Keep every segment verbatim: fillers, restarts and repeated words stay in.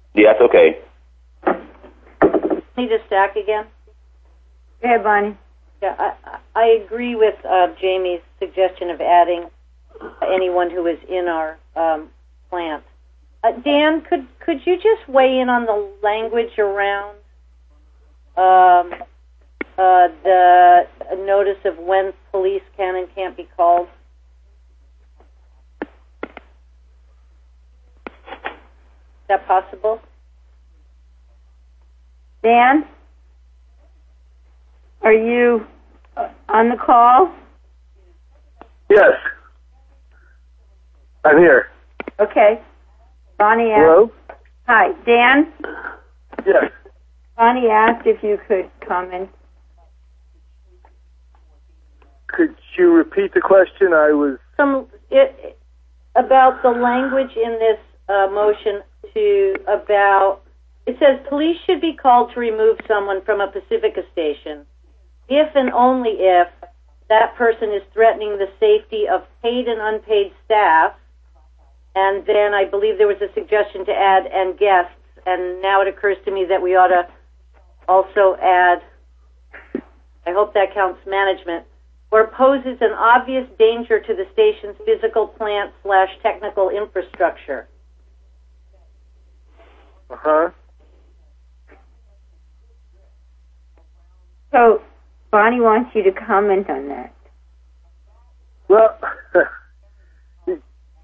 Yes, okay. Need a stack again? Go ahead, Bonnie. Yeah, I, I agree with uh, Jamie's suggestion of adding anyone who is in our um, plant. Uh, Dan, could could you just weigh in on the language around um, uh, the notice of when police can and can't be called? Is that possible? Dan? Are you uh, on the call? Yes. I'm here. Okay. Bonnie asked. Hello? Hi, Dan? Yes. Bonnie asked if you could comment. Could you repeat the question? I was... Some it, about the language in this uh, motion to about... It says police should be called to remove someone from a Pacifica station if and only if that person is threatening the safety of paid and unpaid staff. And then I believe there was a suggestion to add and guests. And now it occurs to me that we ought to also add, I hope that counts, management, or poses an obvious danger to the station's physical plant slash technical infrastructure. Uh-huh. So, Bonnie wants you to comment on that. Well, it,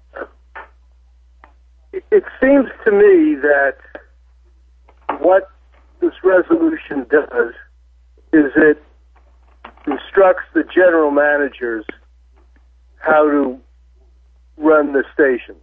it seems to me that what this resolution does is it instructs the general managers how to run the stations.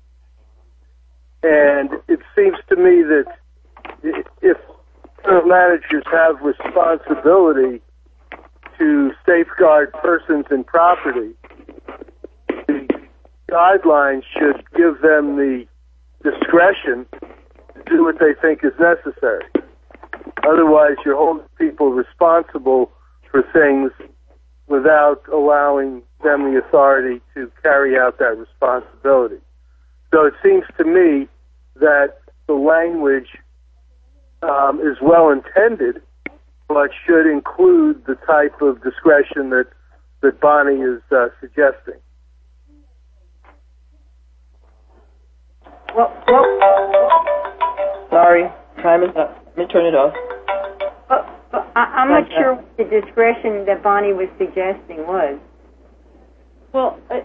And it seems to me that if general managers have responsibility to safeguard persons and property, the guidelines should give them the discretion to do what they think is necessary. Otherwise, you're holding people responsible for things without allowing them the authority to carry out that responsibility. So it seems to me that the language um, is well intended, but should include the type of discretion that, that Bonnie is uh, suggesting. Well, well, Sorry, time is up. Let me turn it off. well, well, I, I'm not sure what the discretion that Bonnie was suggesting was. Well, I,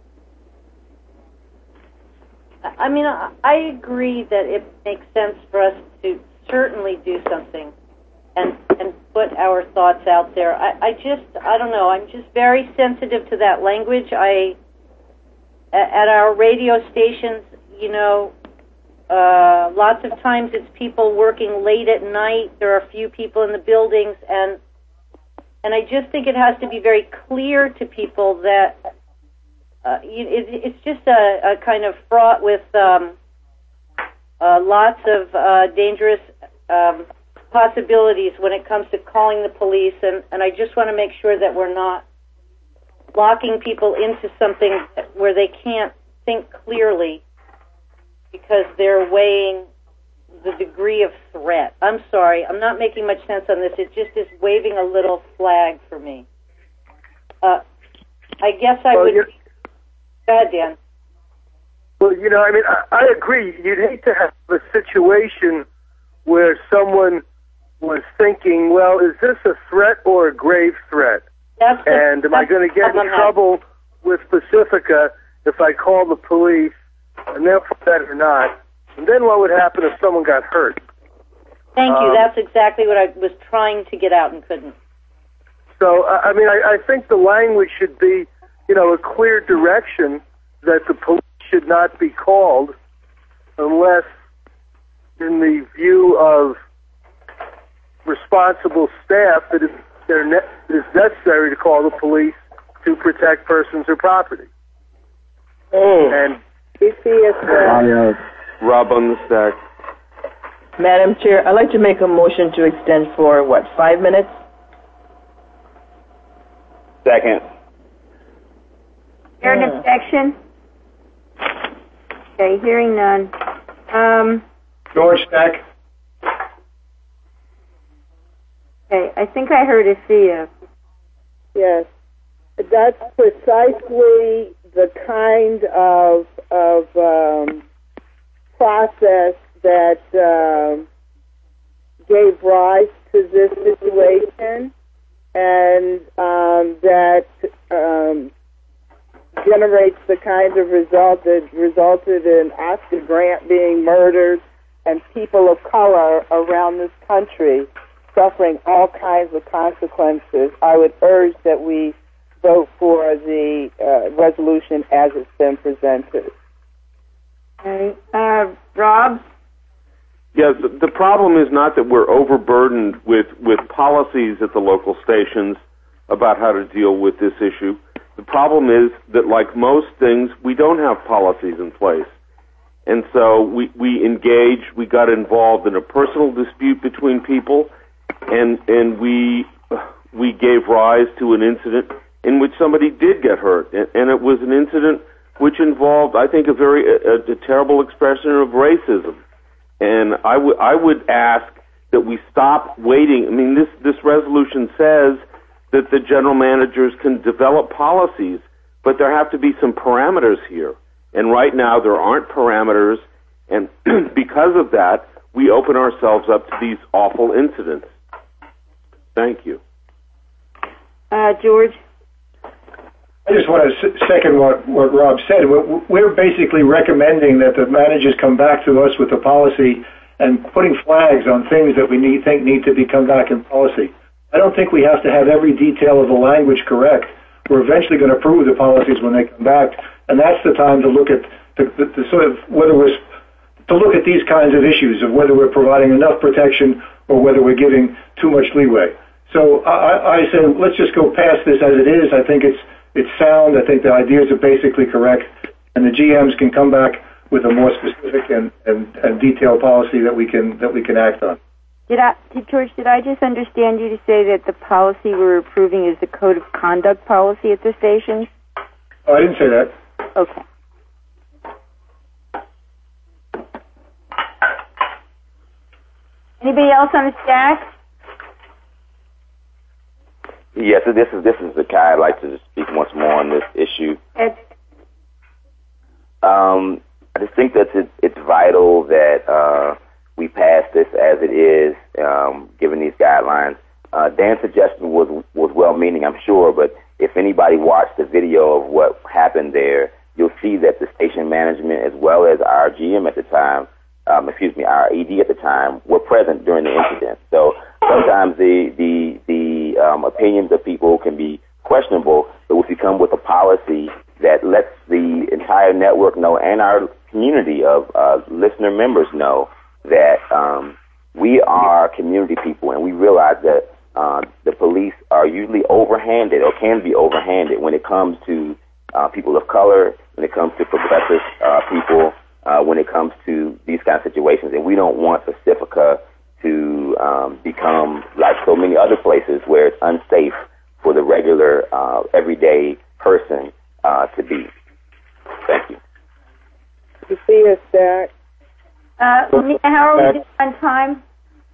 I mean, I, I agree that it makes sense for us to certainly do something and and put our thoughts out there. I, I just, I don't know, I'm just very sensitive to that language. I, at our radio stations, you know, uh, lots of times it's people working late at night. There are a few people in the buildings, and and I just think it has to be very clear to people that uh, it, it's just a, a kind of fraught with um, uh, lots of uh, dangerous um, possibilities when it comes to calling the police, and, and I just want to make sure that we're not locking people into something where they can't think clearly because they're weighing the degree of threat. I'm sorry, I'm not making much sense on this. It just is waving a little flag for me. Uh, I guess I well, would... You're... Go ahead, Dan. Well, you know, I mean, I, I agree. You'd hate to have a situation where someone was thinking, well, is this a threat or a grave threat? That's the, and am I going to get in trouble with Pacifica if I call the police, and they'll put that or not? And then what would happen if someone got hurt? Thank you. Um, That's exactly what I was trying to get out and couldn't. So, I mean, I, I think the language should be, you know, a clear direction that the police should not be called unless, in the view of responsible staff, that it is necessary to call the police to protect persons or property. Oh. And P C S, uh, Rob on the stack. Madam Chair, I'd like to make a motion to extend for, what, five minutes? Second. Is there an objection? Okay, hearing none. Um, George Stack. Okay, I think I heard a Cia. Yes, that's precisely the kind of of um, process that um, gave rise to this situation, and um, that um, generates the kind of result that resulted in Oscar Grant being murdered and people of color around this country suffering all kinds of consequences. I would urge that we vote for the uh, resolution as it's been presented. Okay. Uh, Rob? Yeah, the, the problem is not that we're overburdened with, with policies at the local stations about how to deal with this issue. The problem is that, like most things, we don't have policies in place. And so we, we engaged, we got involved in a personal dispute between people, and and we we gave rise to an incident in which somebody did get hurt. And, and it was an incident which involved, I think, a very a, a terrible expression of racism. And I would I would ask that we stop waiting. I mean, this, this resolution says that the general managers can develop policies, but there have to be some parameters here. And right now there aren't parameters, and because of that, we open ourselves up to these awful incidents. Thank you. Uh, George? I just want to second what, what Rob said. We're basically recommending that the managers come back to us with a policy and putting flags on things that we need, think need to be come back in policy. I don't think we have to have every detail of the language correct. We're eventually going to approve the policies when they come back, and that's the time to look at the, the, the sort of whether we're to look at these kinds of issues of whether we're providing enough protection or whether we're giving too much leeway. So I, I say let's just go past this as it is. I think it's it's sound. I think the ideas are basically correct, and the G Ms can come back with a more specific and, and, and detailed policy that we can that we can act on. Did I, did, George, did I just understand you to say that the policy we're approving is the code of conduct policy at the stations? Oh, I didn't say that. Okay. Anybody else on the stack? Yes, this is this is the guy I'd like to speak once more on this issue. Ed. Um, I just think that it's, it's vital that uh, we pass this as it is, um, given these guidelines. Uh, Dan's suggestion was was well-meaning, I'm sure, but if anybody watched the video of what happened there, you'll see that the station management, as well as our G M at the time, um, excuse me, our E D at the time, were present during the incident. So sometimes the the the um, opinions of people can be questionable, but if you come with a policy that lets the entire network know and our community of uh, listener members know that um, we are community people, and we realize that uh, the police are usually overhanded or can be overhanded when it comes to uh, people of color, when it comes to progressive uh, people, uh, when it comes to these kind of situations. And we don't want Pacifica to um, become like so many other places where it's unsafe for the regular, uh, everyday person uh, to be. Thank you. You see us, Stack? Uh, Mia, how are we doing on time?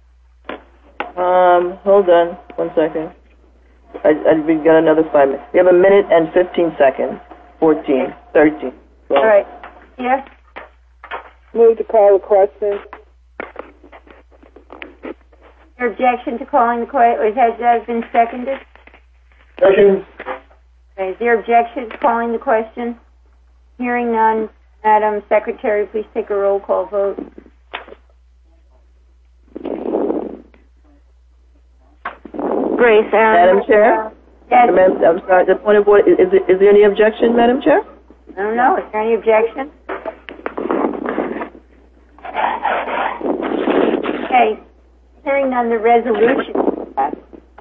Um, hold on one second. I, I, we've got another five minutes. We have a minute and fifteen seconds. fourteen, thirteen, twelve. All right. Yeah? Move to call the question. Your objection to calling the question, has that been seconded? Second. Okay, is there objection to calling the question? Hearing none, Madam Secretary, please take a roll call vote. Grace, Aaron. Madam Chair? Yes. Madam, I'm sorry, the point of order, is, is, is there any objection, Madam Chair? I don't know. Is there any objection? Okay. Hearing none, the resolution is passed.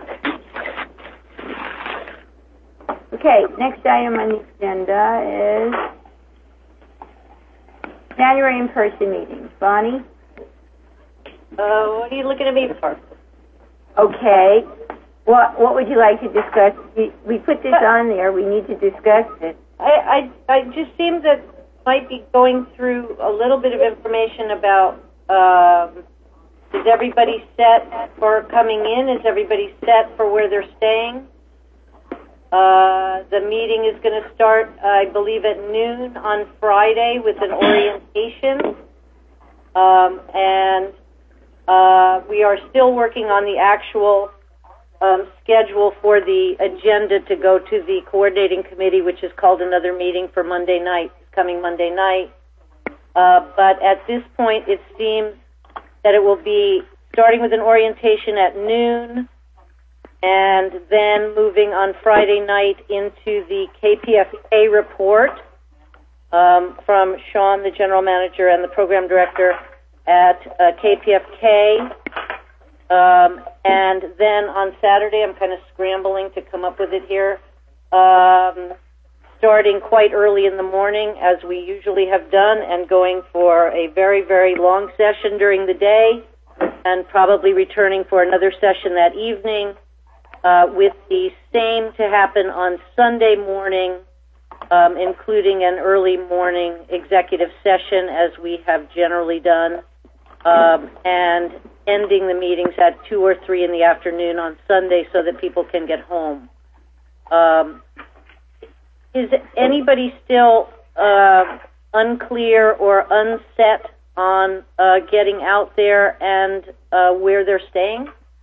Okay, next item on the agenda is January in-person meetings. Bonnie? Uh, what are you looking at me for? Okay. What what would you like to discuss? We, we put this on there. We need to discuss it. I, I, I just seem that might be going through a little bit of information about Um, is everybody set for coming in? Is everybody set for where they're staying? Uh, the meeting is going to start, I believe, at noon on Friday with an orientation. Um, and uh, we are still working on the actual um, schedule for the agenda to go to the coordinating committee, which is called another meeting for Monday night, coming Monday night. Uh, but at this point, it seems that it will be starting with an orientation at noon, and then moving on Friday night into the K P F K report um, from Sean, the general manager, and the program director at uh, K P F K. Um, and then on Saturday, I'm kind of scrambling to come up with it here, um, starting quite early in the morning, as we usually have done, and going for a very, very long session during the day, and probably returning for another session that evening, uh, with the same to happen on Sunday morning, um, including an early morning executive session, as we have generally done, um, and ending the meetings at two or three in the afternoon on Sunday so that people can get home. Um, is anybody still uh, unclear or unset on uh, getting out there and uh, where they're staying?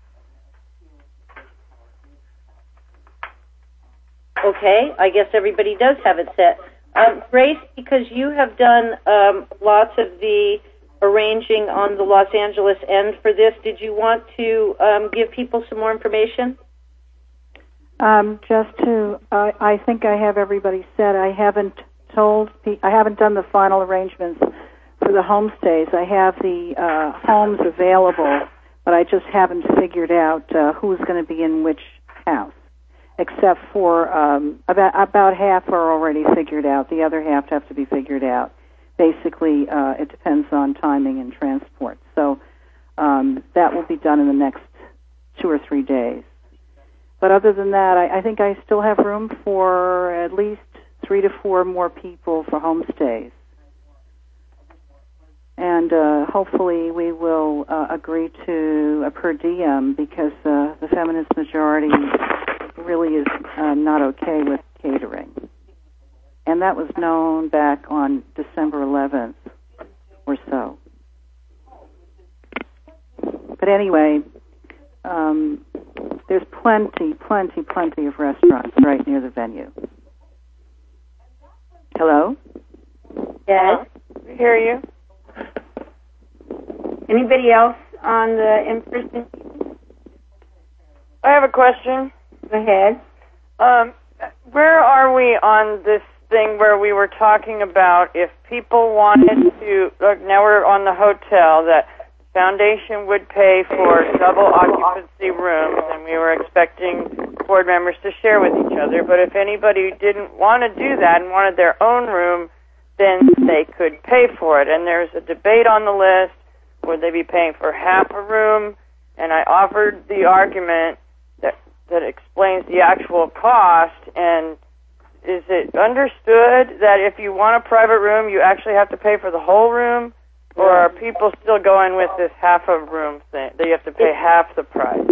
Okay, I guess everybody does have it set. Um, Grace, because you have done um, lots of the arranging on the Los Angeles end for this, did you want to um, give people some more information? Um, just to, uh, I think I have everybody set. I haven't told, pe- I haven't done the final arrangements for the homestays. I have the uh, homes available, but I just haven't figured out uh, who's going to be in which house. Except for um, about about half are already figured out. The other half have to be figured out. Basically, uh, it depends on timing and transport. So um, that will be done in the next two or three days. But other than that, I, I think I still have room for at least three to four more people for homestays. And uh, hopefully we will uh, agree to a per diem, because uh, the feminist majority really is uh, not okay with catering. And that was known back on December eleventh or so. But anyway, um, there's plenty, plenty, plenty of restaurants right near the venue. Hello? Yes. We hear you. Anybody else on the in-person? I have a question. Go ahead. Um, where are we on this thing where we were talking about if people wanted to, look, now we're on the hotel, that the foundation would pay for double occupancy rooms, and we were expecting board members to share with each other, but if anybody didn't want to do that and wanted their own room, then they could pay for it. And there's a debate on the list, would they be paying for half a room? And I offered the argument that that explains the actual cost, and is it understood that if you want a private room, you actually have to pay for the whole room, or are people still going with this half of room thing, that you have to pay half the price?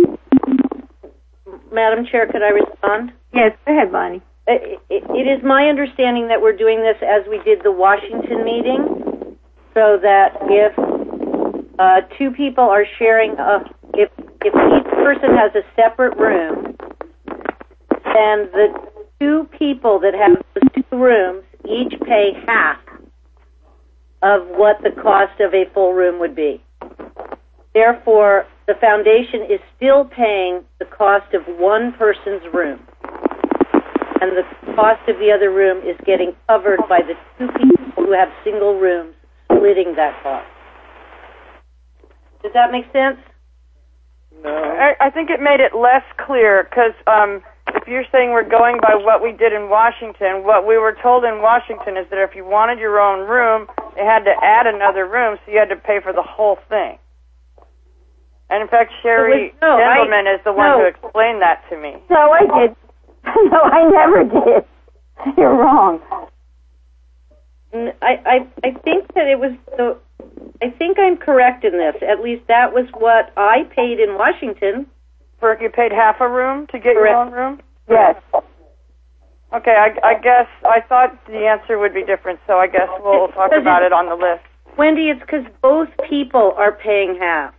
Madam Chair, could I respond? Yes, go ahead, Bonnie. It, it, it is my understanding that we're doing this as we did the Washington meeting, so that if uh, two people are sharing, a, if if each person has a separate room, then the two people that have those two rooms each pay half of what the cost of a full room would be. Therefore, the foundation is still paying the cost of one person's room, and the cost of the other room is getting covered by the two people who have single rooms splitting that cost. Does that make sense? No. I, I think it made it less clear, because um, if you're saying we're going by what we did in Washington, what we were told in Washington is that if you wanted your own room, they had to add another room, so you had to pay for the whole thing. And in fact, Sherry no, Gentleman I, is the one no. who explained that to me. No, I did. No, I never did. You're wrong. I, I I think that it was the I think I'm correct in this. At least that was what I paid in Washington. For you paid half a room to get Correct. your own room? Yes. Okay, I, I guess I thought the answer would be different, so I guess we'll talk about it on the list. Wendy, it's because both people are paying half.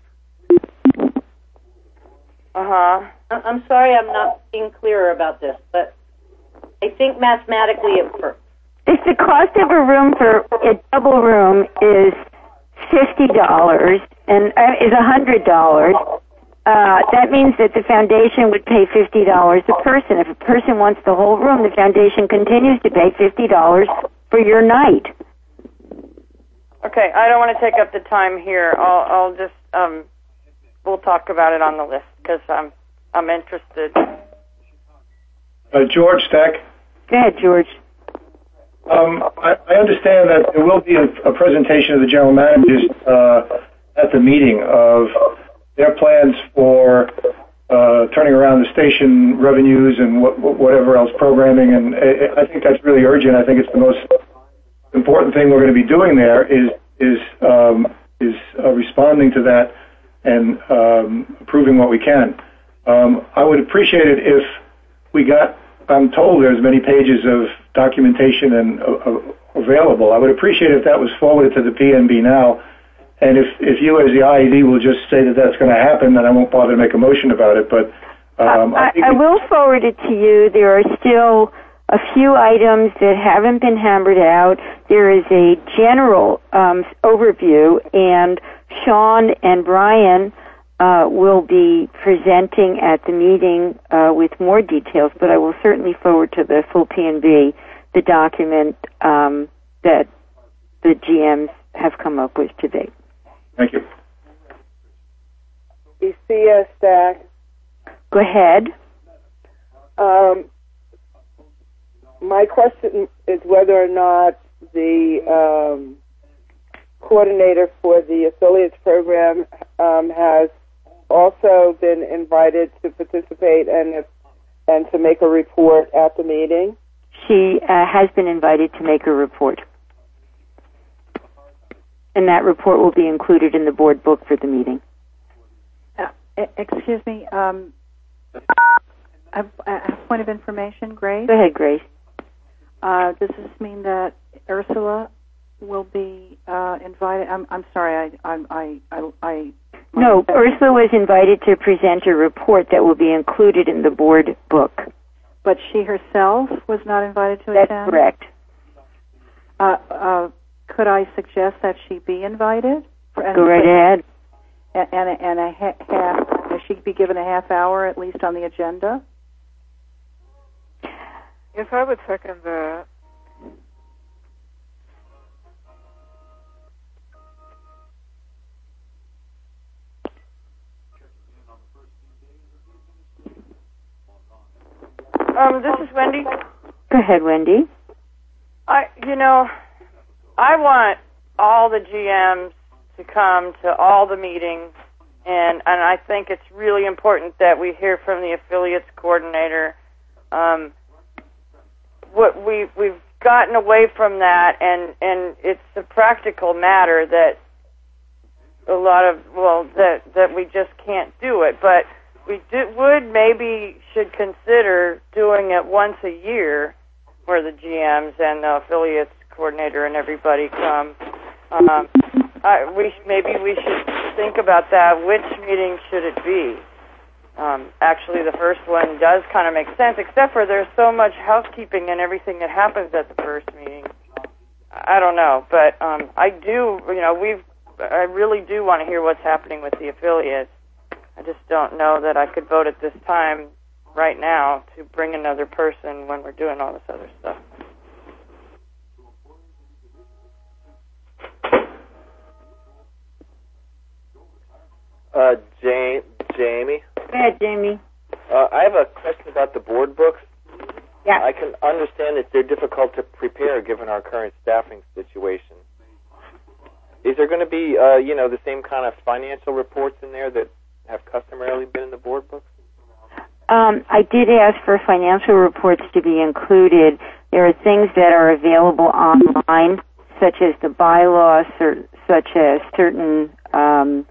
Uh-huh. I- I'm sorry I'm not being clearer about this, but I think mathematically it works. If the cost of a room for a double room is fifty dollars and uh, is a hundred dollars, uh, that means that the foundation would pay fifty dollars a person. If a person wants the whole room, the foundation continues to pay fifty dollars for your night. Okay, I don't want to take up the time here. I'll, I'll just, um, we'll talk about it on the list because I'm, I'm interested. Uh, George Stack. Go ahead, George. Um, I, I understand that there will be a, a presentation of the general managers uh, at the meeting of their plans for uh, turning around the station revenues and what, whatever else programming, and I, I think that's really urgent. I think it's the most important thing we're going to be doing there is is um, is uh, responding to that and um, approving what we can. Um, I would appreciate it if we got. I'm told there's many pages of documentation and uh, available. I would appreciate if that was forwarded to the P N B now, and if if you as the I E D will just say that that's going to happen, then I won't bother to make a motion about it. But um, I, I, think I will forward it to you. There are still a few items that haven't been hammered out. There is a general um, overview, and Sean and Brian uh, will be presenting at the meeting uh, with more details, but I will certainly forward to the full P N B the document um, that the G Ms have come up with to date. Thank you. E C S Stack. Go ahead. Um, my question is whether or not the um, coordinator for the affiliates program um, has also been invited to participate and if, and to make a report at the meeting. She uh, has been invited to make a report. And that report will be included in the board book for the meeting. Uh, excuse me, um, I have a point of information, Grace. Go ahead, Grace. Uh, does this mean that Ursula will be uh, invited? I'm, I'm sorry, I, I, I, I, I No, Ursula was invited to present a report that will be included in the board book. But she herself was not invited to That's attend? correct. Uh, uh, could I suggest that she be invited? For, Go right ahead. And, and, a, and a ha- half, she be given a half hour at least on the agenda? Yes, I would second that. Um, this is Wendy. Go ahead, Wendy. I, you know, I want all the G Ms to come to all the meetings, and and I think it's really important that we hear from the affiliates coordinator. Um, what we we've gotten away from that, and and it's a practical matter that a lot of well that that we just can't do it, but we do, would maybe should consider doing it once a year, where the G Ms and the affiliates coordinator and everybody come. Um, I, we maybe we should think about that. Which meeting should it be? Um, actually, the first one does kind of make sense, except for there's so much housekeeping and everything that happens at the first meeting. I don't know, but um, I do. You know, we've. I really do want to hear what's happening with the affiliates. I just don't know that I could vote at this time, right now, to bring another person when we're doing all this other stuff. Uh, Jane, Jamie. Go ahead, Jamie. Uh, I have a question about the board books. Yeah. I can understand that they're difficult to prepare given our current staffing situation. Is there going to be, uh, you know, the same kind of financial reports in there that have customarily been in the board books? Um, I did ask for financial reports to be included. There are things that are available online, such as the bylaws, or such as certain um,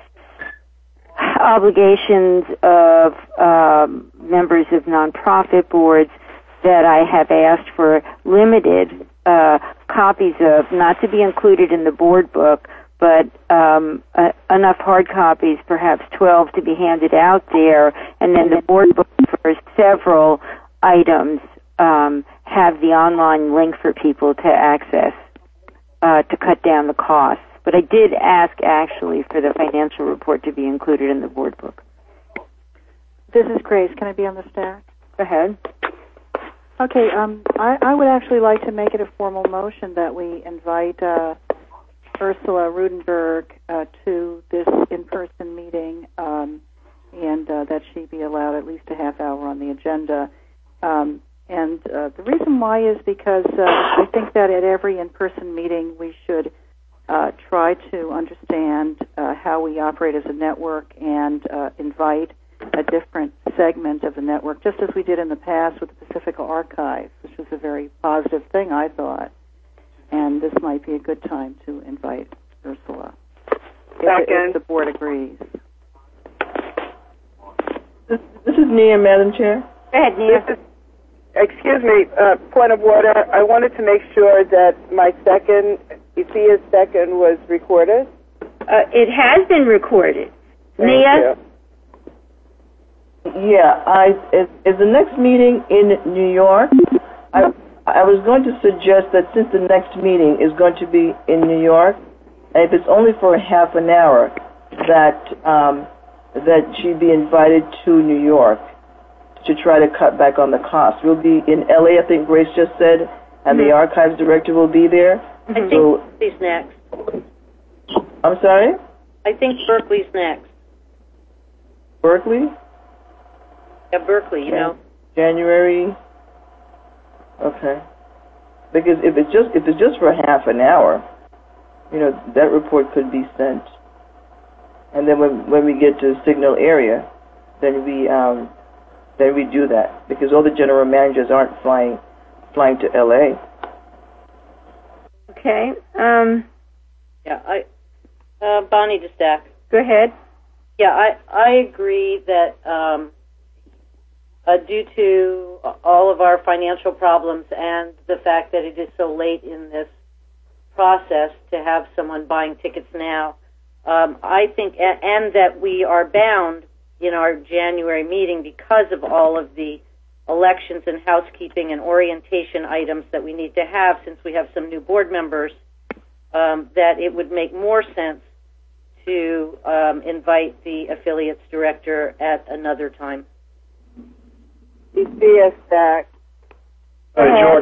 obligations of um, members of nonprofit boards that I have asked for limited uh, copies of, not to be included in the board book, but um, uh, enough hard copies, perhaps twelve, to be handed out there, and then the board book for several items um, have the online link for people to access uh, to cut down the costs. But I did ask, actually, for the financial report to be included in the board book. This is Grace. Can I be on the staff? Go ahead. Okay, um, I, I would actually like to make it a formal motion that we invite uh, Ursula Rudenberg uh, to this in-person meeting, um, and uh, that she be allowed at least a half hour on the agenda. Um, and uh, the reason why is because uh, I think that at every in-person meeting we should uh, try to understand uh, how we operate as a network and uh, invite a different segment of the network, just as we did in the past with the Pacifica Archive, which was a very positive thing, I thought. And this might be a good time to invite Ursula, if, if the board agrees. This, this is Nia, Madam Chair. Go ahead, Nia. This is, excuse me, uh, point of order. I wanted to make sure that my second, Ifia's second, was recorded. Uh, it has been recorded. Thank Nia? you. Yeah, I is, is the next meeting in New York? I I was going to suggest that since the next meeting is going to be in New York, and if it's only for a half an hour, that um, that she be invited to New York to try to cut back on the cost. We'll be in L A, I think Grace just said, and mm-hmm. the archives director will be there. I think so, Berkeley's next. I'm sorry? I think Berkeley's next. Berkeley? Yeah, Berkeley, you know. January. Okay. Because if it's just if it's just for half an hour, you know, that report could be sent. And then when when we get to Signal area, then we um then we do that because all the general managers aren't flying flying to L A. Okay. Um. Yeah, I. Uh, Bonnie DeStack. Go ahead. Yeah, I I agree that. Um, Uh, due to all of our financial problems and the fact that it is so late in this process to have someone buying tickets now, um, I think, and, and that we are bound in our January meeting because of all of the elections and housekeeping and orientation items that we need to have since we have some new board members, um, that it would make more sense to um, invite the affiliates director at another time. Ifia Stack. Uh, George.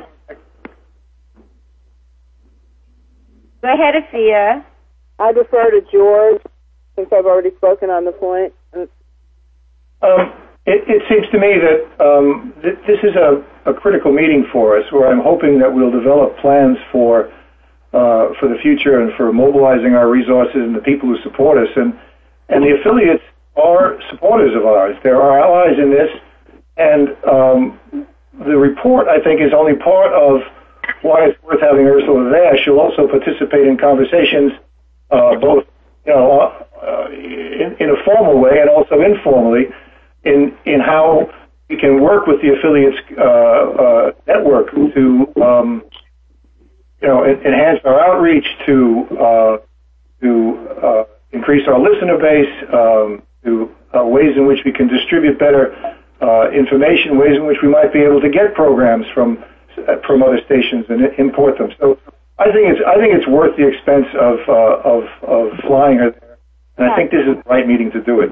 Go ahead, Ifia. I defer to George since I've already spoken on the point. Um, it, it seems to me that um, th- this is a, a critical meeting for us, where I'm hoping that we'll develop plans for uh, for the future and for mobilizing our resources and the people who support us. And and the affiliates are supporters of ours. They're our allies in this. And um, the report, I think, is only part of why it's worth having Ursula there. She'll also participate in conversations, uh, both you know, uh, in, in a formal way and also informally, in in how we can work with the affiliates uh, uh, network to um, you know en- enhance our outreach, to uh, to uh, increase our listener base, um, to uh, ways in which we can distribute better Uh, information, ways in which we might be able to get programs from uh, from other stations and import them. So I think it's I think it's worth the expense of uh, of of flying her there, and I think this is the right meeting to do it.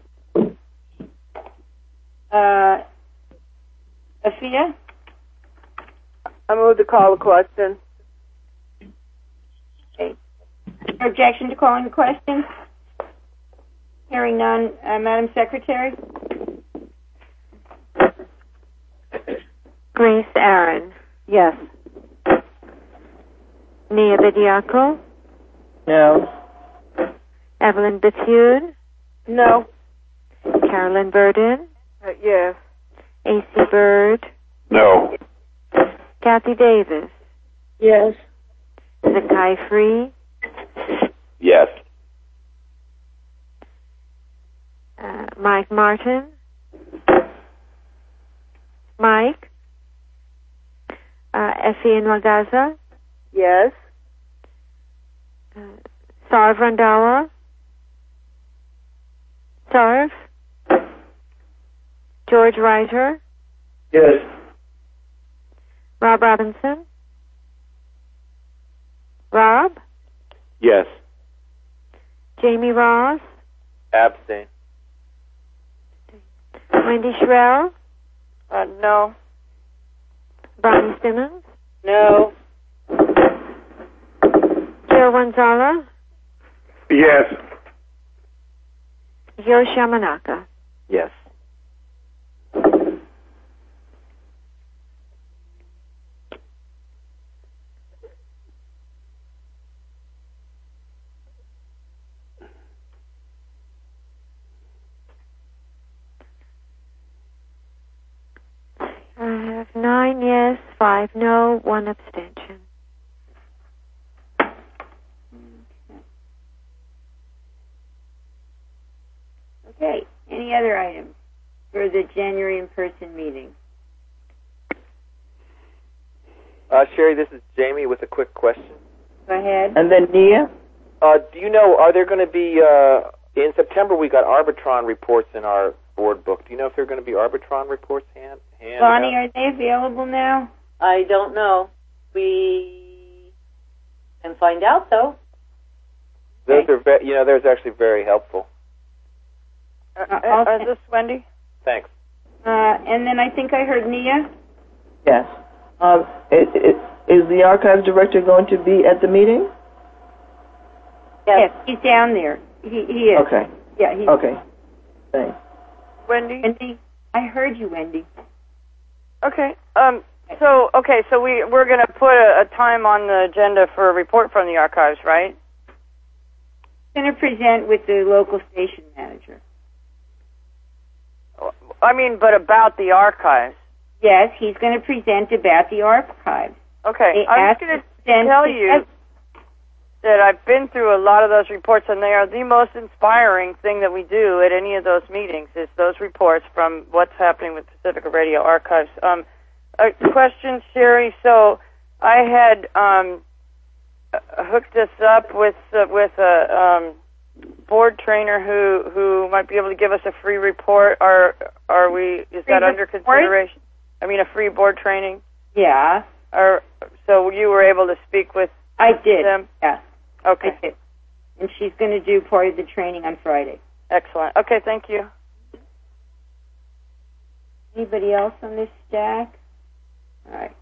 Uh, Afia? I move to call the question. Okay. Objection to calling the question? Hearing none, uh, Madam Secretary? Grace Aaron. Yes. Nia Bediako. No. Evelyn Bethune. No. Carolyn Burden. Uh, yes. A C Bird. No. Kathy Davis. Yes. Zakai Free. Yes. Uh, Mike Martin. Mike. Uh, Effie Nwagaza. Yes. Uh, Sarv Randhawa. Sarv. George Reiter. Yes. Rob Robinson. Rob. Yes. Jamie Ross. Abstain. Wendy Shrell. Uh, no. Bonnie Simmons. No. Joe Wanzala. Yes. Joe Shamanaka. Yes. I have nine yes, five no, one abstention. Okay. Any other items for the January in-person meeting? Uh, Sherry, this is Jamie with a quick question. Go ahead. And then Nia? Uh, do you know, are there going to be, uh, in September we got Arbitron reports in our board book. Do you know if there are going to be Arbitron reports hand, hand Bonnie, out? are they available now? I don't know. We can find out, though. Those are, ve- you know, those are actually very helpful. Uh, uh, is this Wendy? Thanks. Uh, and then I think I heard Nia. Yes. Um, it, it, is the archives director going to be at the meeting? Yes, he's down there. He, he is. Okay. Yeah, he's. Okay. Thanks. Wendy? Wendy, I heard you, Wendy. Okay. Um. So, okay, so we, we're going to put a, a time on the agenda for a report from the archives, right? Going to present with the local station manager. I mean, but about the archives. Yes, he's going to present about the archives. Okay, They I'm asked just going to them tell to- you that I've been through a lot of those reports, and they are the most inspiring thing that we do at any of those meetings, is those reports from what's happening with Pacifica Radio Archives. Um, a question, Sherry. So I had um, hooked us up with uh, with a um, board trainer who, who might be able to give us a free report. Are are we? Is Free that under report? consideration? I mean, a free board training. Yeah, Or so you were able to speak with I did. them? Yeah, Okay, I did. And she's going to do part of the training on Friday. excellent. Okay, thank you. Anybody else on this stack? All right.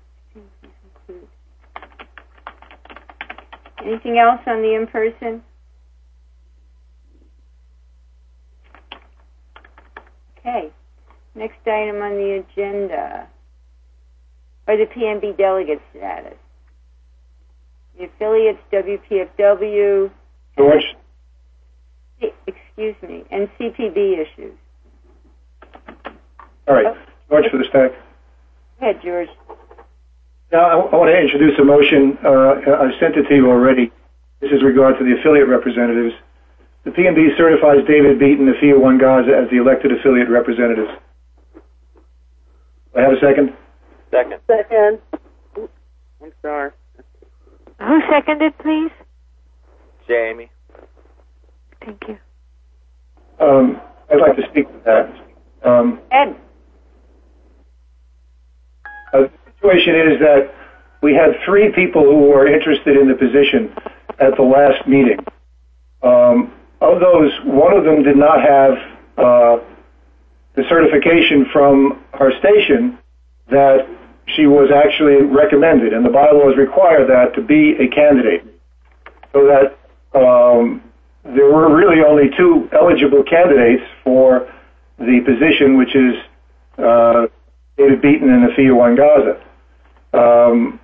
Anything else on the in-person? Okay. Next item on the agenda are the P M B delegate status. The affiliates, W P F W, George? excuse me, and C P B issues. All right. George for the stack. Go ahead, George. Now, I, I want to introduce a motion. Uh, I sent it to you already. This is regard to the affiliate representatives. The P M B certifies David Beaton and Afia Wangaza as the elected affiliate representatives. Do I have a second? Second. Second. I'm sorry. Who seconded, please? Jamie. Thank you. Um, I'd like to speak to that. Um, Ed. uh, the situation is that we had three people who were interested in the position at the last meeting. Um, of those, one of them did not have uh, the certification from her station that she was actually recommended, and the bylaws require that to be a candidate. So that um, there were really only two eligible candidates for the position, which is uh, David Beaton and Afia Wangaza. Um,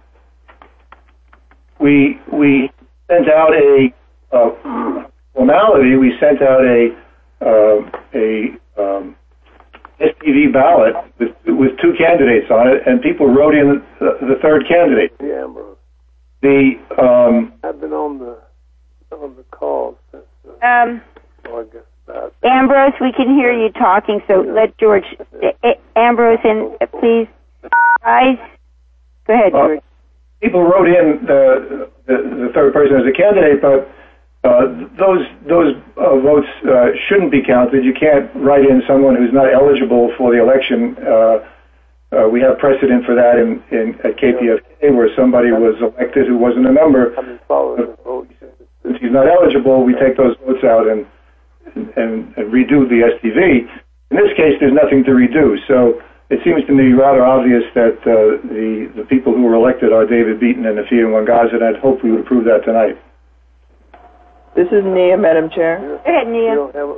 we we sent out a uh, formality. We sent out a uh, a um, S T V ballot with with two candidates on it, and people wrote in the, the third candidate. Yeah, bro. The um, I've been on the some of the calls since uh, Um, August. About Ambrose, we can hear you talking, so let George. A- Ambrose, and uh, please, guys, go ahead, Uh, George. People wrote in the, the, the third person as a candidate, but uh, those those uh, votes uh, shouldn't be counted. You can't write in someone who's not eligible for the election. Uh, uh, we have precedent for that in, in at K P F K, where somebody was elected who wasn't a member. Since he's not eligible, we take those votes out and and, and redo the S T V. In this case, there's nothing to redo. So it seems to me rather obvious that uh, the the people who were elected are David Beaton and Afia Wangaza, and I'd hope we would approve that tonight. This is Nia, Madam Chair. Go ahead, Nia.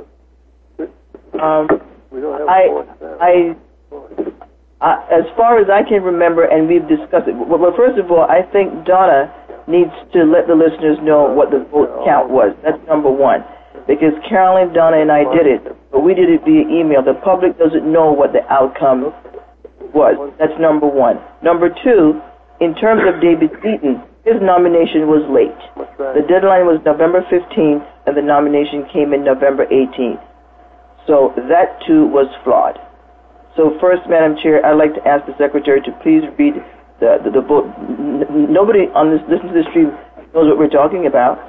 Um, I, I, I, as far as I can remember, and we've discussed it. Well, first of all, I think Donna needs to let the listeners know what the vote count was. That's number one. Because Carolyn, Donna, and I did it, but we did it via email. The public doesn't know what the outcome was. That's number one. Number two, in terms of David Beaton, his nomination was late. The deadline was November fifteenth, and the nomination came in November eighteenth. So that, too, was flawed. So first, Madam Chair, I'd like to ask the Secretary to please read the, the, the vote. N- nobody on this, listen to this stream knows what we're talking about.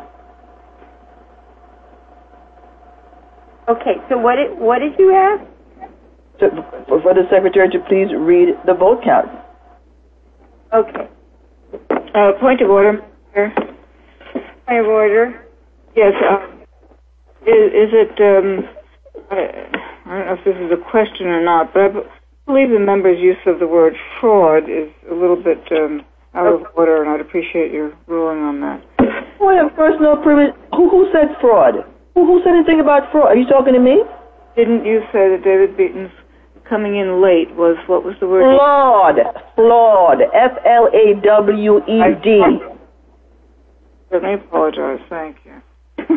Okay, so what did, what did you ask? So, for, for the Secretary to please read the vote count. Okay. Uh, point of order. Point of order. Yes. Uh, is, is it? Um, I, I don't know if this is a question or not, but I b- believe the member's use of the word fraud is a little bit um, out of order, and I'd appreciate your ruling on that. Oh, I have personal privilege. Who, who said fraud? Who, who said anything about fraud? Are you talking to me? Didn't you say that David Beaton's coming in late was, what was the word? Flawed. Flawed. F L A W E D. Let me apologize. Thank you.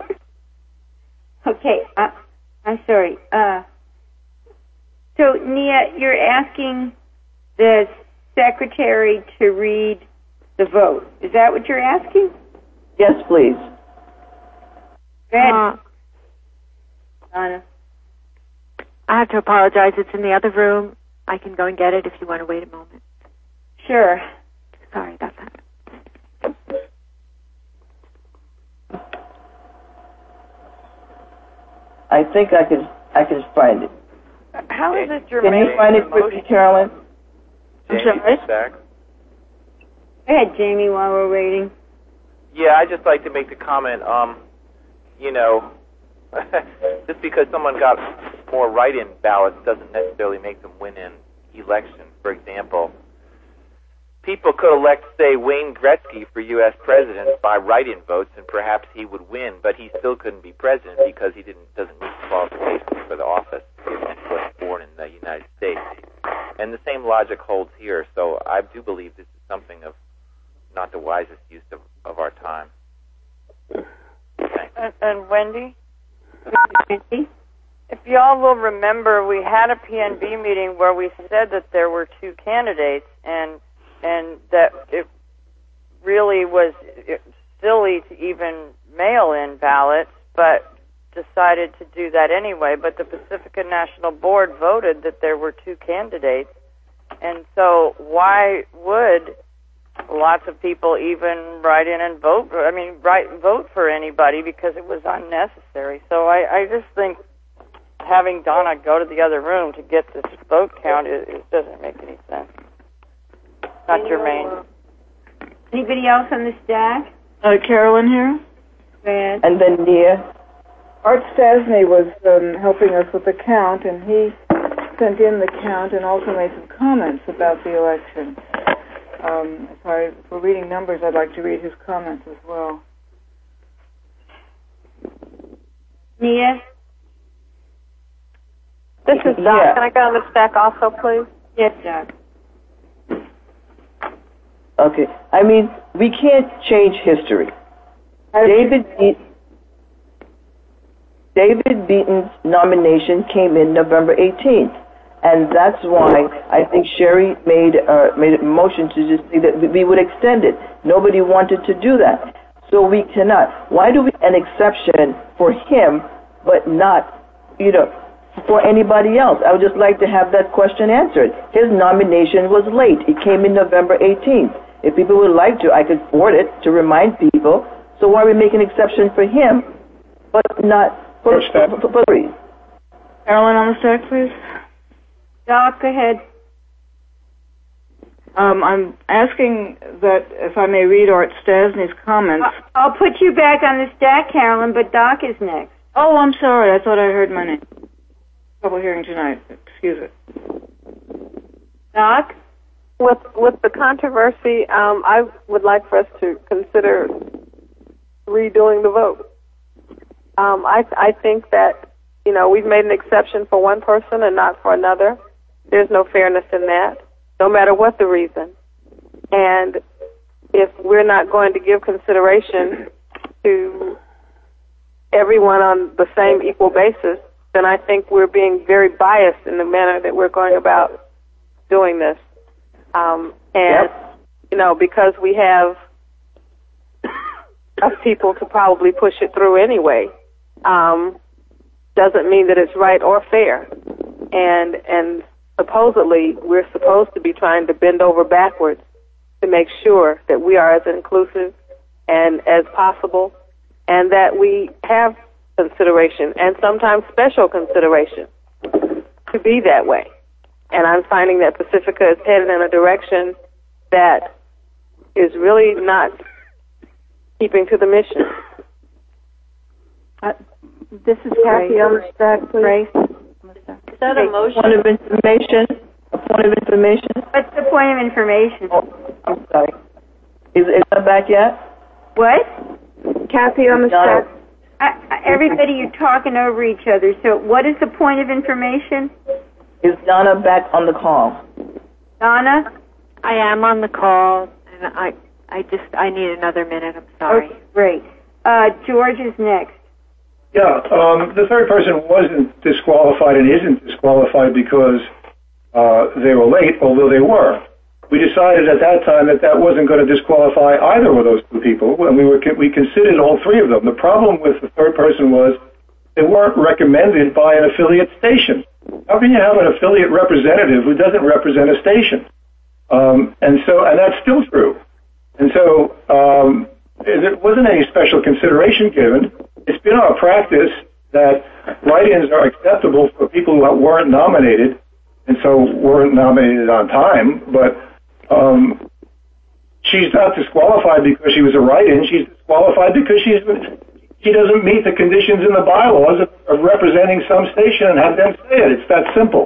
Okay, uh, I'm sorry. Uh, so, Nia, you're asking the Secretary to read the vote. Is that what you're asking? Yes, please. Go ahead. Uh, Donna. I have to apologize. It's in the other room. I can go and get it if you want to wait a moment. Sure. Sorry about that. I think I can I can find it. How is it your Can you find it quickly, Carolyn? I'm sorry? Back. Go ahead, Jamie, while we're waiting. Yeah, I'd just like to make the comment, um, you know, just because someone got more write-in ballots doesn't necessarily make them win an election. For example, people could elect, say, Wayne Gretzky for U S president by write-in votes, and perhaps he would win, but he still couldn't be president because he didn't doesn't meet the qualifications for the office and was born in the United States. And the same logic holds here. So I do believe this is something of not the wisest use of, of our time. And, and Wendy? If y'all will remember, we had a P N B meeting where we said that there were two candidates, and and that it really was silly to even mail in ballots, but decided to do that anyway. But the Pacifica National Board voted that there were two candidates, and so why would lots of people even write in and vote? I mean, write vote for anybody because it was unnecessary. So I, I just think having Donna go to the other room to get this vote count, it, it doesn't make any sense. Not germane. Anybody else on the stack? Uh, Carolyn here. Go ahead. And then Nia. Art Stasny was um, helping us with the count, and he sent in the count and also made some comments about the election. Um, if, I, if we're reading numbers, I'd like to read his comments as well. Nia? This is Doc. Yeah. Can I go on the stack also, please? Yes, Doc. Okay. I mean, we can't change history. David Be- David Beaton's nomination came in November eighteenth. And that's why I think Sherry made uh, made a motion to just say that we would extend it. Nobody wanted to do that. So we cannot. Why do we an exception for him, but not, you know, for anybody else? I would just like to have that question answered. His nomination was late. It came in November eighteenth. If people would like to, I could forward it to remind people. So why are we making an exception for him, but not for for, for, for three? Carolyn on the stack, please. Doc, go ahead. Um, I'm asking that if I may read Art Stasny's comments. I'll put you back on the stack, Carolyn, but Doc is next. Oh, I'm sorry. I thought I heard my name. Trouble hearing tonight. Excuse it. Doc? With with the controversy, um, I would like for us to consider redoing the vote. Um, I I think that, you know, we've made an exception for one person and not for another. There's no fairness in that, no matter what the reason. And if we're not going to give consideration to everyone on the same equal basis, then I think we're being very biased in the manner that we're going about doing this. Um, and, yep. you know, because we have enough people to probably push it through anyway, um, doesn't mean that it's right or fair. And, and supposedly we're supposed to be trying to bend over backwards to make sure that we are as inclusive and as possible, and that we have consideration and sometimes special consideration to be that way. And I'm finding that Pacifica is headed in a direction that is really not keeping to the mission. Uh, this is Kathy Grace. on the stack, please. Grace. Is that a motion? Point of information. A point of information. What's the point of information? Oh, I'm sorry. Is is that back yet? What? Kathy on the No. stack. I, I, everybody, you're talking over each other. So what is the point of information? Is Donna back on the call? Donna? I am on the call, and I I just, I need another minute. I'm sorry. Okay, great. Uh, George is next. Yeah, um, the third person wasn't disqualified and isn't disqualified because uh, they were late, although they were. We decided at that time that that wasn't going to disqualify either of those two people, and we were we considered all three of them. The problem with the third person was they weren't recommended by an affiliate station. How can you have an affiliate representative who doesn't represent a station? Um, and so, and that's still true. And so, um, there wasn't any special consideration given. It's been our practice that write-ins are acceptable for people who weren't nominated, and so weren't nominated on time. But um, she's not disqualified because she was a write-in. She's disqualified because she's she doesn't meet the conditions in the bylaws of, of representing some station and have them say it. It's that simple.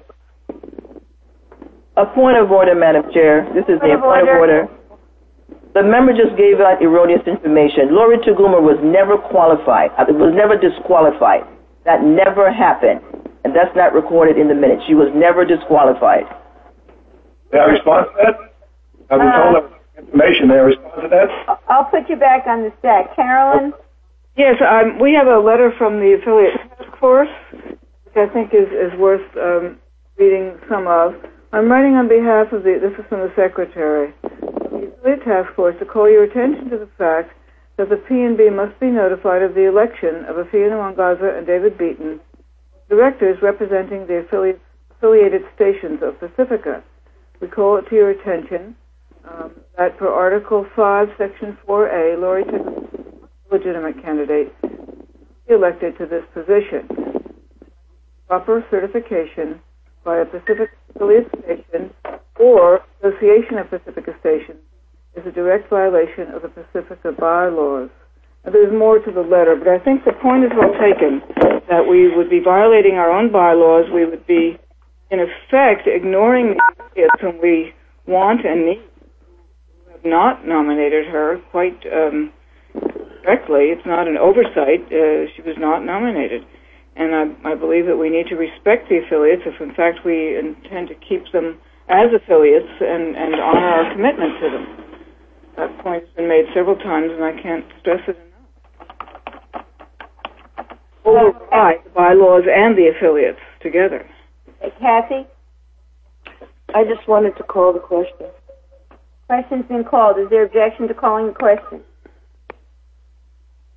A point of order, Madam Chair. This is the point of order. The member just gave out erroneous information. Lori Tuguma was never qualified. It was never disqualified. That never happened. And that's not recorded in the minutes. She was never disqualified. May I respond to that? I've been told that information. May I respond to that? I'll put you back on the stack. Carolyn? Yes, um, we have a letter from the affiliate task force, which I think is, is worth um, reading some of. I'm writing on behalf of the, this is from the Secretary, the affiliate task force to call your attention to the fact that the P N B must be notified of the election of Afina Mwangaza and David Beaton, directors representing the affiliate, affiliated stations of Pacifica. We call it to your attention um, that per Article five, Section four A, Lori Tuguma, legitimate candidate, be elected to this position. Proper certification by a Pacific affiliate station or association of Pacifica stations is a direct violation of the Pacifica bylaws. Now, there's more to the letter, but I think the point is well taken, that we would be violating our own bylaws. We would be, in effect, ignoring the affiliates whom we want and need. We have not nominated her quite um, correctly. It's not an oversight. Uh, she was not nominated. And I, I believe that we need to respect the affiliates if, in fact, we intend to keep them as affiliates and, and honor our commitment to them. That point has been made several times, and I can't stress it enough. Override the bylaws and the affiliates together. Hey, Kathy? I just wanted to call the question. Question's been called. Is there objection to calling the question?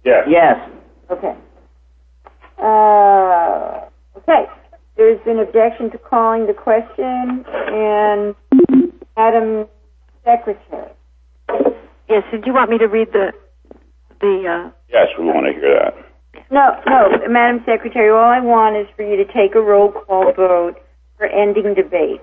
Yes. Yes. Okay. Uh, okay. There's been objection to calling the question, and Madam Secretary. Yes, did you want me to read the the? Uh... Yes, we want to hear that. No, no, Madam Secretary. All I want is for you to take a roll call vote for ending debate.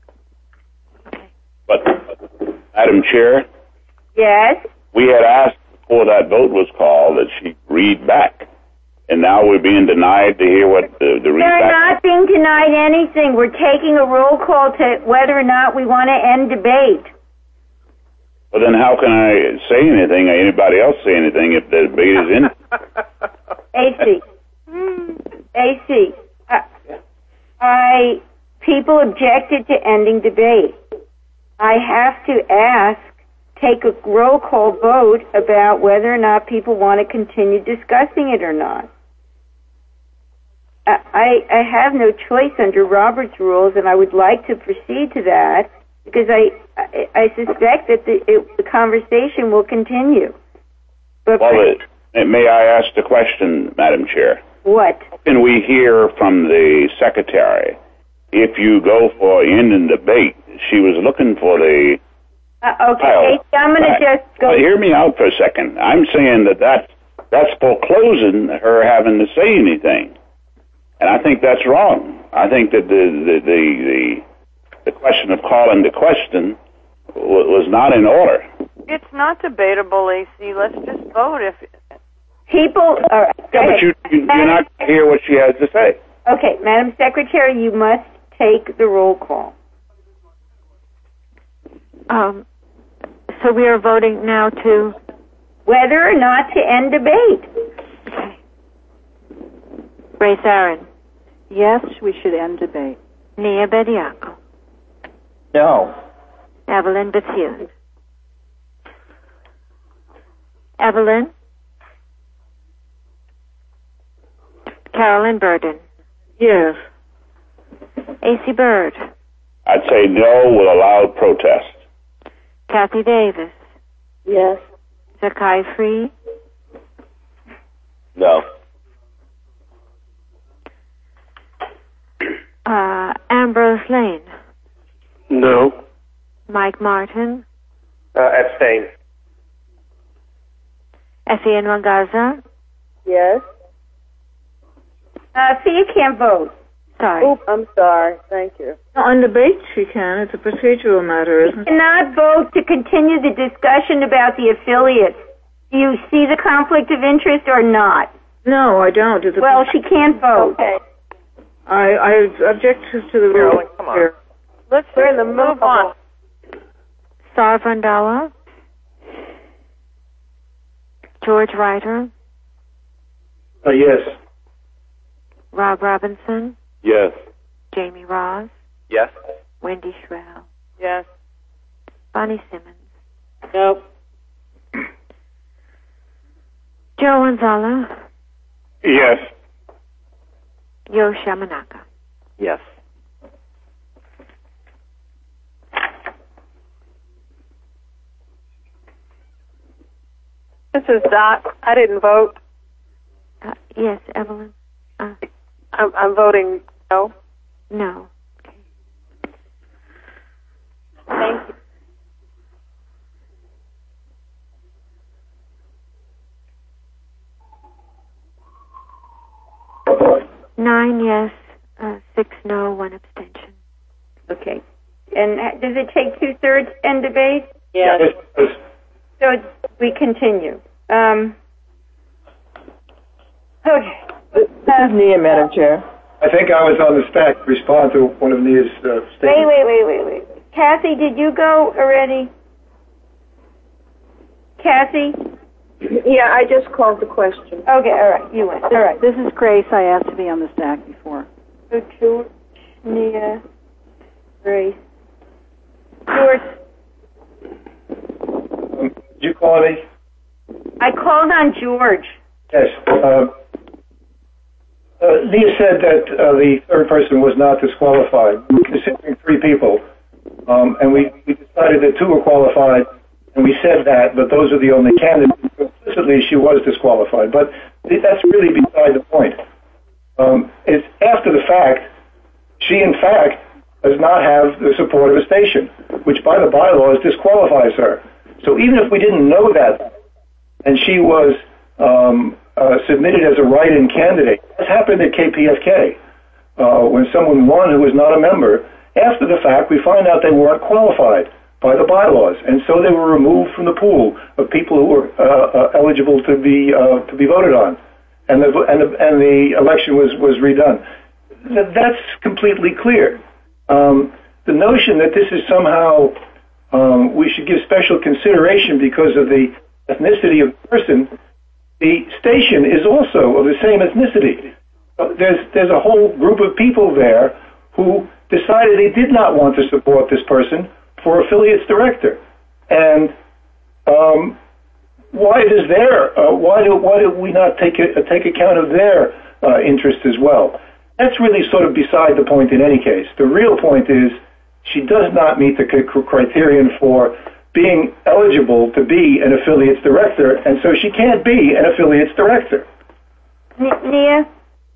But, Madam Chair, Yes. we had asked before that vote was called that she read back, and now we're being denied to hear what the, the read We're back. not being denied anything. We're taking a roll call to whether or not we want to end debate. Well, then how can I say anything or anybody else say anything if the debate is in? A C. A C. I, I, people objected to ending debate. I have to ask, take a roll call vote about whether or not people want to continue discussing it or not. I, I have no choice under Robert's rules, and I would like to proceed to that because I, I, I suspect that the, it, the conversation will continue. But Well, it, it, may I ask the question, Madam Chair? What? Can we hear from the Secretary if you go for ending debate? She was looking for the... Uh, okay, Well, I'm going to just go... Well, hear me out for a second. I'm saying that that's, that's foreclosing her having to say anything. And I think that's wrong. I think that the the the, the, the question of calling the question w- was not in order. It's not debatable, A C. Let's just vote. If People are... Yeah, but you, you, you're not going to hear what she has to say. Okay, Madam Secretary, you must take the roll call. Um, so we are voting now to... Whether or not to end debate. Okay. Grace Aaron. Yes, we should end debate. Nia Bediako. No. Evelyn Bethune. Evelyn. Carolyn Burden. Yes. A C Bird. I'd say no will allow protest. Kathy Davis. Yes. Zakai Free. No. Uh, Ambrose Lane. No. Mike Martin. Uh, abstain. Effie Nwagaza. Yes. Uh, so you can't vote. Sorry. Oop, I'm sorry. Thank you. On debate, she can. It's a procedural matter, isn't it? You cannot vote to continue the discussion about the affiliates. Do you see the conflict of interest or not? No, I don't. It's a Well, she can't vote. Okay. I, I object to the rule. Carolyn, come on. Here. let's We're in the middle move on. Sar Vandawa. George Ryder. Uh, yes. Rob Robinson. Yes. Jamie Ross. Yes. Wendy Shrell. Yes. Bonnie Simmons. Nope. Joe Anzala. Yes. Yo Shamanaka. Yes. This is Dot. I didn't vote. Uh, yes, Evelyn. Uh, I'm, I'm voting no. no. Thank you. Nine yes, uh, six no, one abstention. Okay. And uh, does it take two-thirds to end debate? Yes. Yes. So we continue. Um, okay. This is Nia, Madam Chair. I think I was on the spec to respond to one of Nia's uh, Wait, statements. wait, wait, wait, wait. Kathy, did you go already? Kathy? Yeah, I just called the question. Okay, all right. You went. All right. This is Grace. I asked to be on the stack before. So George, Nia, Grace. George, Um, did you call me? I called on George. Yes. Uh, uh, Nia said that uh, the third person was not disqualified. We're considering three people, um, and we, we decided that two were qualified, and we said that, but those are the only candidates. explicitly she was disqualified, but that's really beside the point. Um, it's after the fact, she in fact does not have the support of a station, which by the bylaws disqualifies her. So even if we didn't know that, and she was um, uh, submitted as a write-in candidate, this happened at K P F K, uh, when someone won who was not a member. After the fact, we find out they weren't qualified by the bylaws, and so they were removed from the pool of people who were uh, uh, eligible to be uh, to be voted on, and the and the, and the election was was redone. Th- that's completely clear. Um, the notion that this is somehow um, we should give special consideration because of the ethnicity of the person, the station is also of the same ethnicity. Uh, there's there's a whole group of people there who decided they did not want to support this person for affiliates director, and um, why is there? Uh, why do why do we not take a, take account of their uh, interest as well? That's really sort of beside the point in any case. The real point is she does not meet the c- criterion for being eligible to be an affiliates director, and so she can't be an affiliates director. Nia?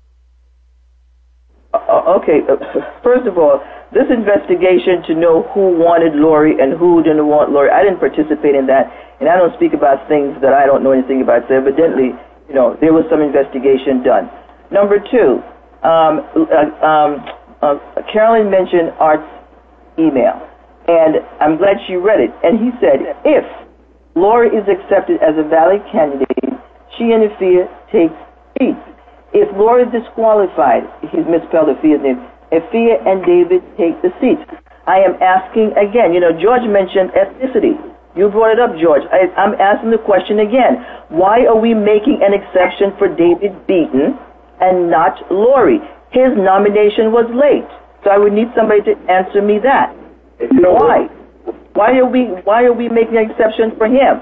Uh, okay, uh, first of all, this investigation to know who wanted Lori and who didn't want Lori, I didn't participate in that, and I don't speak about things that I don't know anything about. So evidently, you know, there was some investigation done. Number two, um, uh, um, uh, Carolyn mentioned Art's email, and I'm glad she read it. And he said, if Lori is accepted as a valid candidate, she and Afia take seats. If Lori is disqualified, he's misspelled Afia's name, Afia and David take the seats. I am asking again, you know, George mentioned ethnicity. You brought it up, George. I, I'm asking the question again. Why are we making an exception for David Beaton and not Lori? His nomination was late. So I would need somebody to answer me that. Why? Why are we why are we making an exception for him?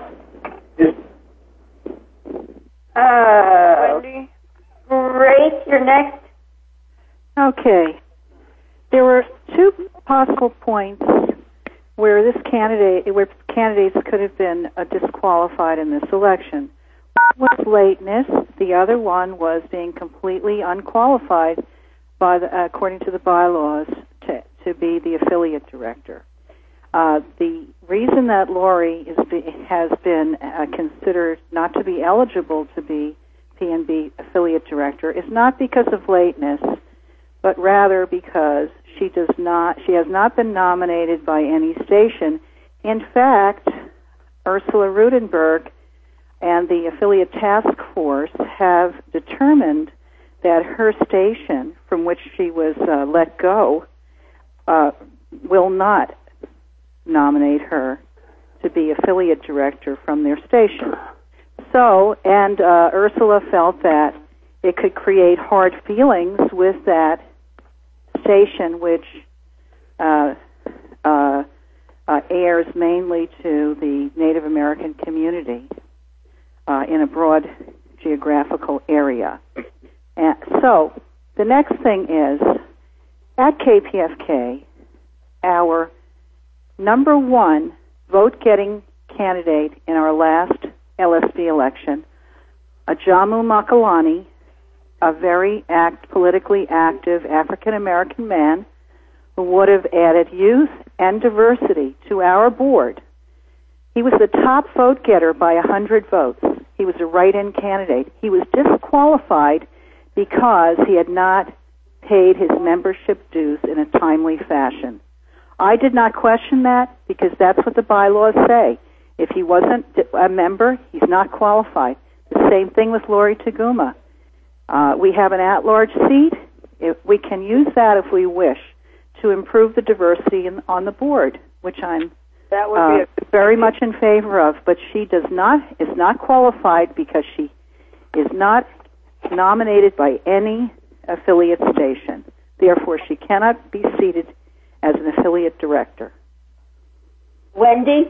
Uh, Grace, you're next. Okay. There were two possible points where this candidate, where candidates could have been uh, disqualified in this election. One was lateness. The other one was being completely unqualified, by the, uh, according to the bylaws, to, to be the affiliate director. Uh, the reason that Lori is be, has been uh, considered not to be eligible to be P N B affiliate director is not because of lateness, but rather because she does not, she has not been nominated by any station. In fact, Ursula Rudenberg and the affiliate task force have determined that her station, from which she was uh, let go, uh, will not nominate her to be affiliate director from their station. So, and uh, Ursula felt that it could create hard feelings with that station, which uh, uh, uh, airs mainly to the Native American community uh, in a broad geographical area. And so, the next thing is, at K P F K, our number one vote-getting candidate in our last L S D election, a Jamu Makalani, a very act, politically active African-American man who would have added youth and diversity to our board. He was the top vote getter by one hundred votes. He was a write-in candidate. He was disqualified because he had not paid his membership dues in a timely fashion. I did not question that because that's what the bylaws say. If he wasn't a member, he's not qualified. The same thing with Lori Taguma. Uh, we have an at-large seat. If we can use that if we wish to improve the diversity in, on the board, which I'm that would uh, be a- very much in favor of. But she does not is not qualified because she is not nominated by any affiliate station. Therefore, she cannot be seated as an affiliate director. Wendy?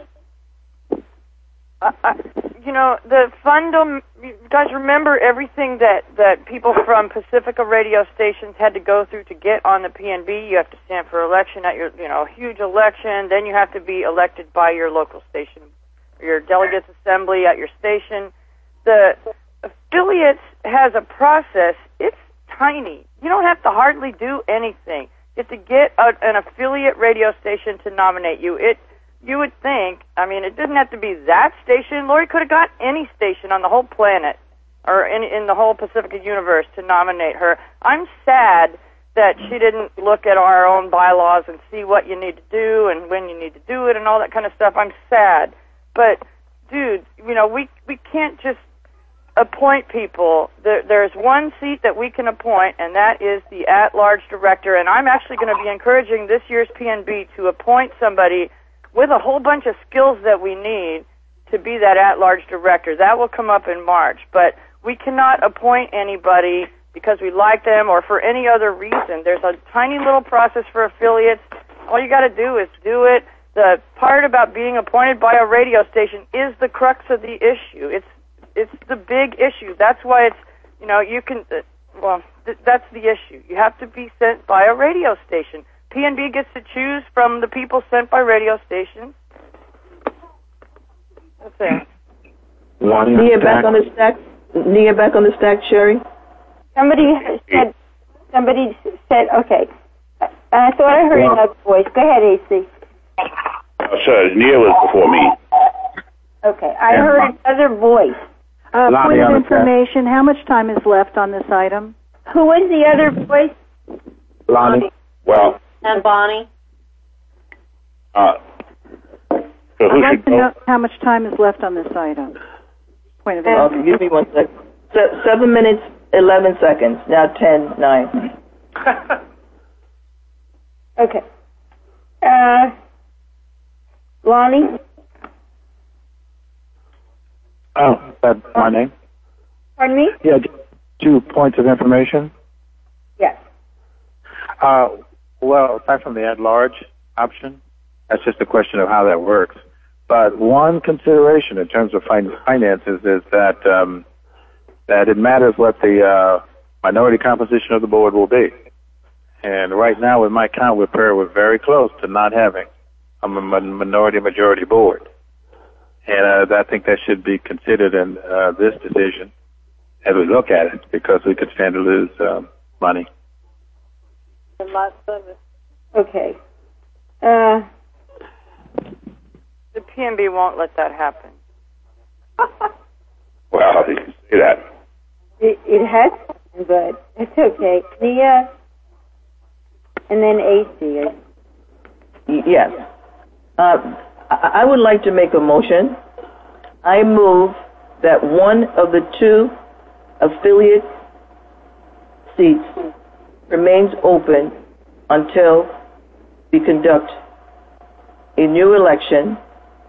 Uh, uh, you know, the fundam- you guys remember everything that, that people from Pacifica radio stations had to go through to get on the P N B. You have to stand for election at your, you know, huge election. Then you have to be elected by your local station, your delegates assembly at your station. the affiliates has a process. It's tiny. You don't have to hardly do anything. You have to get a, an affiliate radio station to nominate you. It, you would think, I mean, it didn't have to be that station. Lori could have got any station on the whole planet or in, in the whole Pacific universe to nominate her. I'm sad that she didn't look at our own bylaws and see what you need to do and when you need to do it and all that kind of stuff. I'm sad. But, dude, you know, we, we can't just appoint people. There, there's one seat that we can appoint, and that is the at-large director. And I'm actually going to be encouraging this year's P N B to appoint somebody with a whole bunch of skills that we need to be that at-large director. That will come up in March. But we cannot appoint anybody because we like them or for any other reason. There's a tiny little process for affiliates. All you got to do is do it. The part about being appointed by a radio station is the crux of the issue. It's it's the big issue. That's why it's, you know, you can, uh, well, th- that's the issue. You have to be sent by a radio station. P N B gets to choose from the people sent by radio stations. That's it. Nia back on the stack. Nia back on the stack, Sherry. Somebody said, somebody said, okay. I thought I heard another voice. Go ahead, A C. Oh, sorry, Nia was before me. Okay, I heard another voice. Uh, point of information, how much time is left on this item? Who was the other voice? Lonnie. Well. And Bonnie. Uh, so I'd who like should to go? know how much time is left on this item. Point of Uh, information. give me one second. Se- seven minutes, eleven seconds. Now ten, nine. Okay. Uh, Lonnie? Oh, that's my name. Pardon me? Yeah, just two points of information. Yes. Uh, well, aside from the at-large option, that's just a question of how that works. But one consideration in terms of fin- finances is that um, that it matters what the uh, minority composition of the board will be. And right now, with my count, we're, very- we're very close to not having a minority-majority board. And uh, I think that should be considered in uh, this decision as we look at it, because we could stand to lose um, money. And lots of it. Okay. Uh, The P N B won't let that happen. Well, you can say that. it, it has, but it's okay. Nia, and then A C. Y- Yes. Uh, I I would like to make a motion. I move that one of the two affiliate seats remains open until we conduct a new election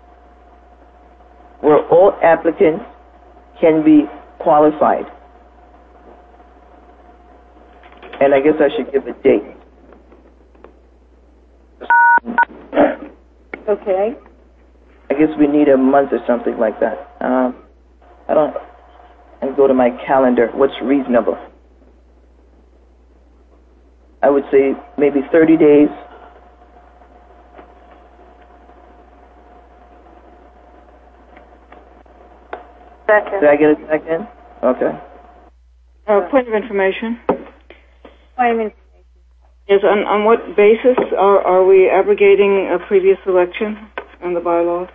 where all applicants can be qualified. And I guess I should give a date. Okay. I guess we need a month or something like that. Um, I don't. And go to my calendar. What's reasonable? I would say maybe thirty days. Second. Did I get a second? Okay. Uh, point of information. Point of information. Yes, on, on what basis are, are we abrogating a previous election on the bylaws?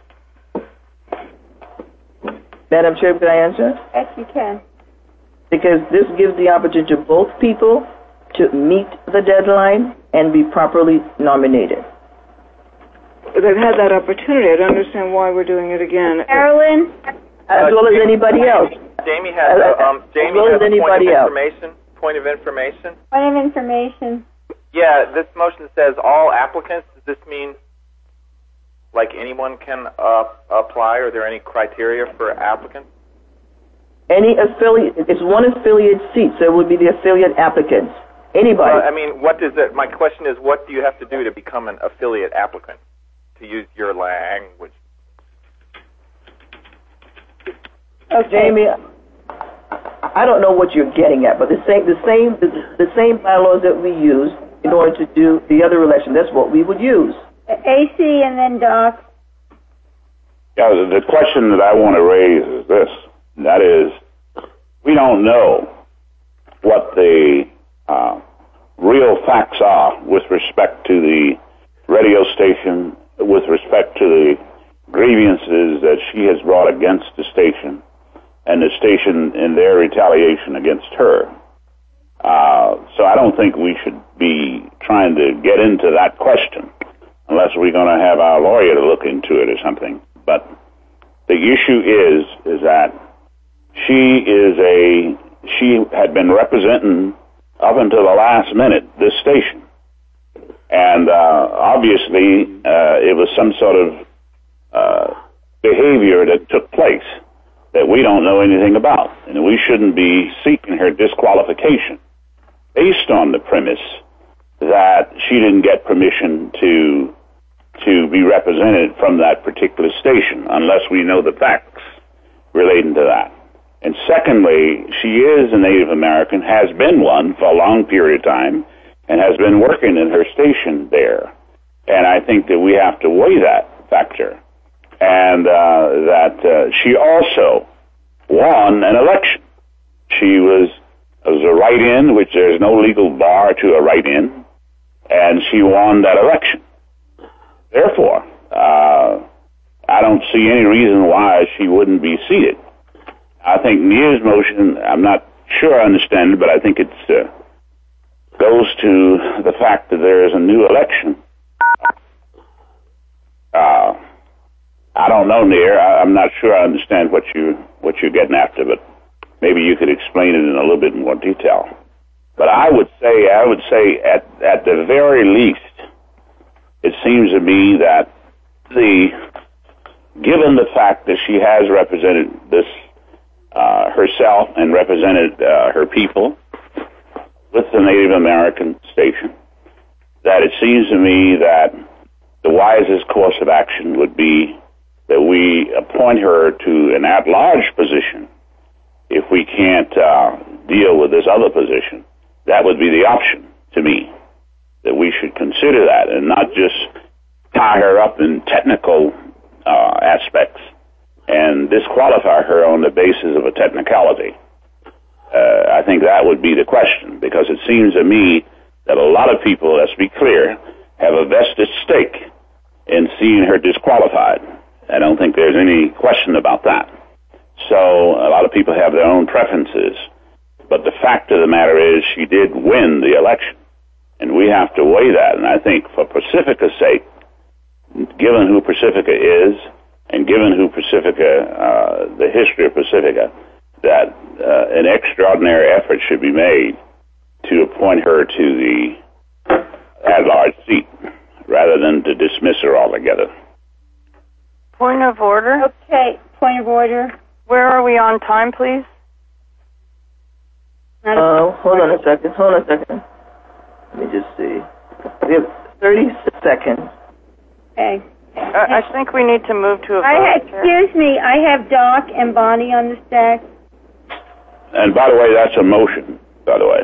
Madam Chair, could I answer? Yes, you can. Because this gives the opportunity to both people to meet the deadline and be properly nominated. They've had that opportunity. I don't understand why we're doing it again. Carolyn? As well as anybody else. Jamie has a, um, Jamie well has as a point anybody of else. information. Point of information. Point of information. Yeah, this motion says all applicants. Does this mean like anyone can uh, apply? Are there any criteria for applicants? Any affiliate, it's one affiliate seat, so it would be the affiliate applicants. Anybody. Well, I mean, what does it? My question is, what do you have to do to become an affiliate applicant? To use your language. Okay. Jamie, I don't know what you're getting at, but the same, the same, the, the same bylaws that we use in order to do the other election, that's what we would use. A C and then Doc. Yeah, the, the question that I want to raise is this. That is, we don't know what the uh, real facts are with respect to the radio station, with respect to the grievances that she has brought against the station and the station in their retaliation against her. Uh, so I don't think we should be trying to get into that question unless we're going to have our lawyer to look into it or something. But the issue is, is that she is a, she had been representing up until the last minute this station. And uh, obviously uh, it was some sort of uh, behavior that took place that we don't know anything about. And we shouldn't be seeking her disqualification based on the premise that she didn't get permission to to be represented from that particular station unless we know the facts relating to that. And secondly, she is a Native American, has been one for a long period of time, and has been working in her station there. And I think that we have to weigh that factor. And uh, that uh, she also won an election. She was, was a write-in, which there's no legal bar to a write-in, and she won that election. Therefore, uh, I don't see any reason why she wouldn't be seated. I think Nia's motion, I'm not sure I understand it, but I think it uh, goes to the fact that there is a new election. Uh, I don't know, Nia. I, I'm not sure I understand what you what you're getting after, but maybe you could explain it in a little bit more detail. But I would say, I would say, at at the very least, it seems to me that the given the fact that she has represented this uh, herself and represented uh, her people with the Native American station, that it seems to me that the wisest course of action would be that we appoint her to an at-large position if we can't uh, deal with this other position. That would be the option to me, that we should consider that and not just tie her up in technical uh, aspects and disqualify her on the basis of a technicality. Uh, I think that would be the question, because it seems to me that a lot of people, let's be clear, have a vested stake in seeing her disqualified. I don't think there's any question about that. So a lot of people have their own preferences, but the fact of the matter is she did win the election, and we have to weigh that. And I think for Pacifica's sake, given who Pacifica is, and given who Pacifica, uh, the history of Pacifica, that uh, an extraordinary effort should be made to appoint her to the at-large seat rather than to dismiss her altogether. Point of order. Okay, point of order. Where are we on time, please? Uh, hold on a second. Hold on a second. Let me just see. We have thirty seconds. Okay. Uh, I think we need to move to a vote. I have, excuse me, I have Doc and Bonnie on the stack. And by the way, that's a motion, by the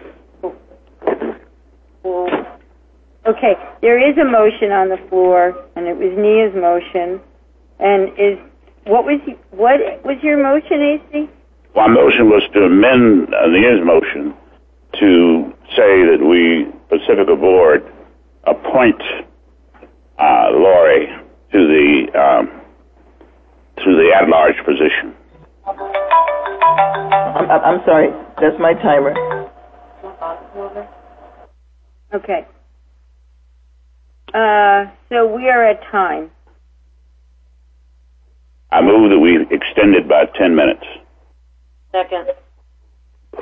way. Okay, there is a motion on the floor, and it was Nia's motion. And is what was what was your motion, A C? My motion was to amend uh, Nia's motion to say that we, Pacifica Board, appoint uh, Lori to the um, to the at-large position. I'm, I'm sorry, that's my timer. Okay. Uh, so we are at time. I move that we extend it by ten minutes. Second.